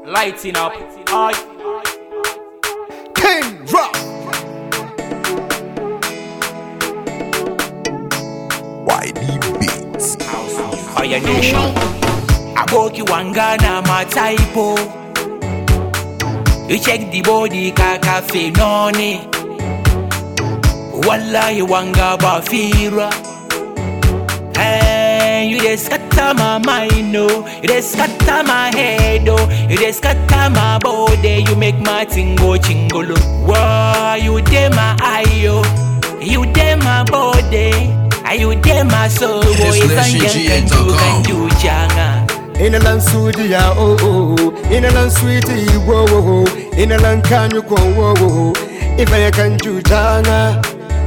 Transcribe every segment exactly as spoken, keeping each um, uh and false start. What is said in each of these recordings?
Lighting up. Aye. King Drop. Y D Beats. Fire Nation. Aboki wangana mataipo. You check the body kaka fenoni. Wallahi wanga bafira. Hey, you just scatter my mind, no. You just scatter my head, oh. You just scatter my body. You make my thing go chingolo. Whoa, you dey my eye, oh. You dey my body. Are you dey my soul? Oh, if I can do, can do, changa. In a land sweetie, oh oh. In a land sweetie, whoa whoa. In a land can you go, whoa whoa. If I can do, changa.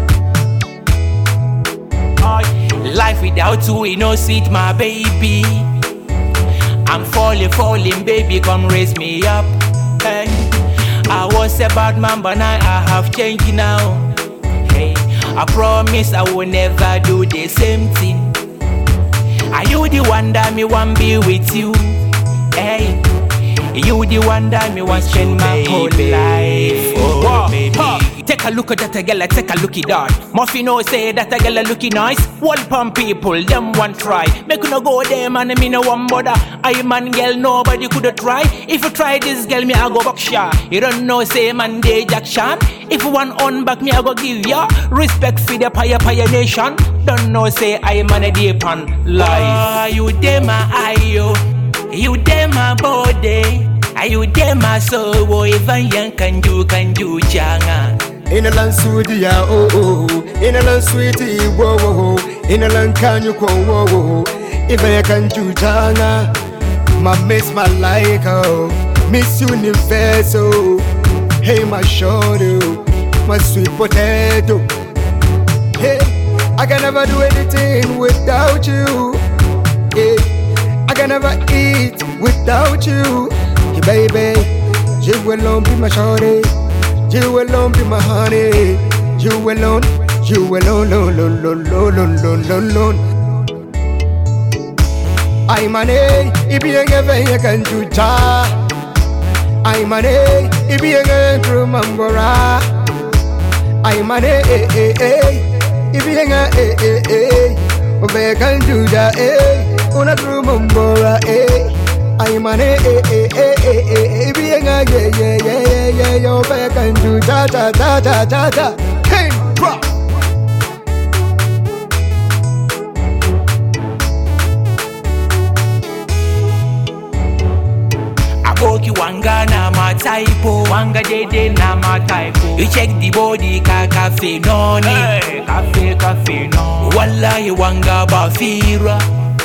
Life without you, it no sweet, my baby. I'm falling, falling, baby, come raise me up. Hey. I was a bad man, but now I have changed now. Hey, I promise I will never do the same thing. Are you the one that me want be with you? Hey, you the one that me want spend my whole life. Oh, wow, baby. Huh. Take a look at that girl, take a look at that. Muffy no say that a girl looking nice. One pump people, them one try. Make you no go there, man, me no one bother. I man girl, nobody coulda try. If you try this girl, me I go back sha. You don't know say man day Jackson. If you want on back, me I go give ya respect for the Paya Paya Nation. Don't know say I man a deep on life. Oh, you dey my eye, yo. You dey my body. Are you dey my soul? Oh, if I young can do, can do, changa. In a land sweetie, oh oh. In a land sweetie, whoa whoa. In a land can you go, whoa whoa. If I can do, changa. My miss my like, oh. Miss Universe, oh. Hey, my shorty, my sweet potato. Hey, I can never do anything without you. Hey, I can never eat without you. Hey, baby, you alone be my shorty. You alone be my honey. You alone, you alone, alone, alone, alone, alone, alone. I'm an A, if you ain't ever you can do ja. I'm an A, if you ain't remember. I'm an A, if you ain't A, A, A, but I can do that, A, on a remember, A. I'm an A, A, A, A, A, A, B, A, yeah, yeah, yeah, yeah, yeah, yo, back and do da da da da da da. King Drop. Aboki wanga na mataipo, wanga dede na mataipo. You check the body ka cafe noni, hey, cafe cafe no. Wallahi wanga bafira,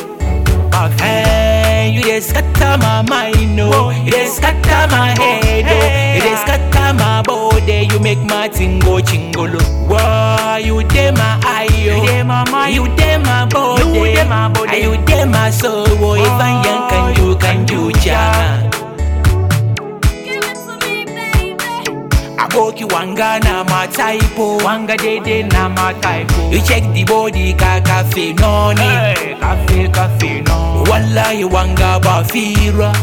hey, you just scatter my mind, no. You just scatter my head, oh. You just scatter my body. You make my thing go chingolo. Whoa, you dey my eye, oh. You dey my mind, you dey my body, you dey my body, and you dey my soul. Oh, if I young can you can you jam? Aboki wanga na mataipo, wanga dede na mataipo. You check the body ka cafe noni, hey, cafe cafe no. Wallahi wanga bafira,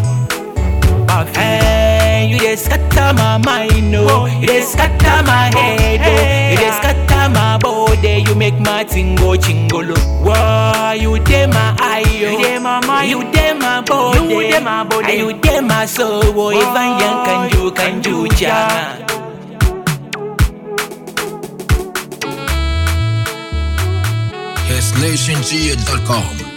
hey, you just scatter my mind, no. You just scatter my head, oh. You just scatter my body. You make my thing go chingolo. Whoa, you dey my eye, oh. You dey my mind, you dey my body, you dey my body, and you dey my soul. Oh, if I young can you can do, changa. yes nation G dot com